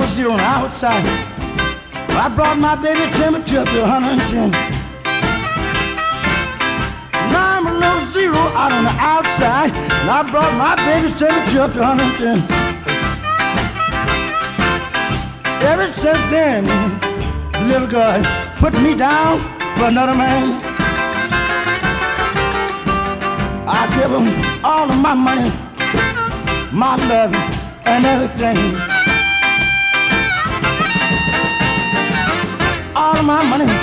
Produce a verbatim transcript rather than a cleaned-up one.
zero on the outside. I brought my baby temperature up to one hundred ten. Now I'm a little zero out on the outside, and I brought my baby's temperature up to one hundred ten. Ever since then, the little girl put me down for another man. I give him all of my money, my love, and everything. All of my money,